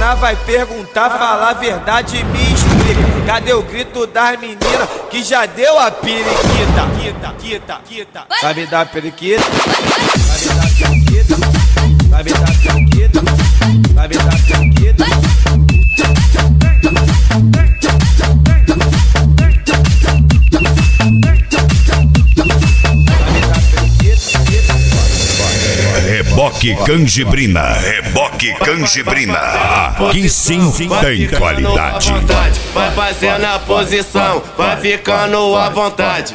menina vai perguntar, falar a verdade e me explica. Cadê o grito das meninas que já deu a periquita? Vai me dar periquita? Vai me dar periquita? Vai me dar periquita? Vai me dar periquita? Reboque Canjibrina, Reboque Canjibrina. Aqui sim tem qualidade. Vai fazendo a posição, vai ficando à vontade.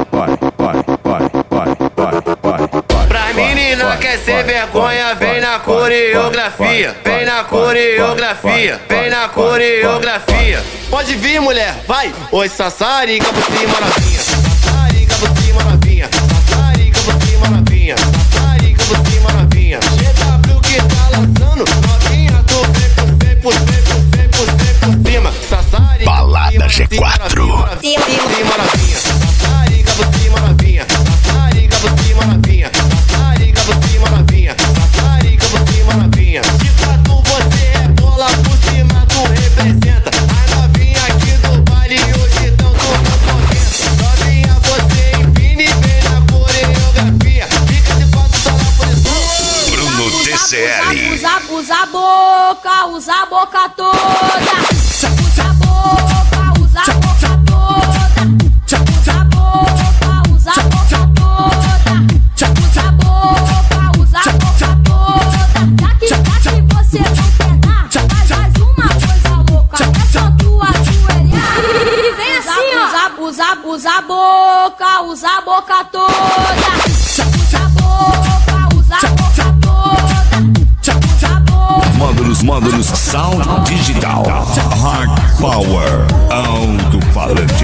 Pra menina quer ser vergonha, vem na coreografia. Vem na coreografia, vem na coreografia. Pode vir, mulher, vai. Oi, sassarica por cima novinha. Sassarica por cima novinha. Sassarica por cima novinha. Sassarica por cima novinha. GW que tá lançando, novinha, tu vem por cima. Sassarica Balada G4. Cima novinha. Sassarica por cima novinha. Sassarica por cima novinha. Sassarica por cima novinha. Sassarica por cima novinha. De quatro você é bola, por cima tu representa. A novinha aqui do baile hoje tão tocando 90. Novinha você empina e vem na coreografia. Fica de quatro só na posição. Bruno TCL. Usa a boca, usa a boca toda. Usa a boca, usa a boca toda. Usa a boca, usa a boca toda. Usa a boca, usa a boca toda. Já que você não quer dar, faz uma coisa louca. É só tu ajoelhar e vem assim, ó. Usa a boca, usa a boca toda. Usa a boca, usa a boca toda. Usa a boca. Módulos Sound Digital. Hard Power. Alto-falante.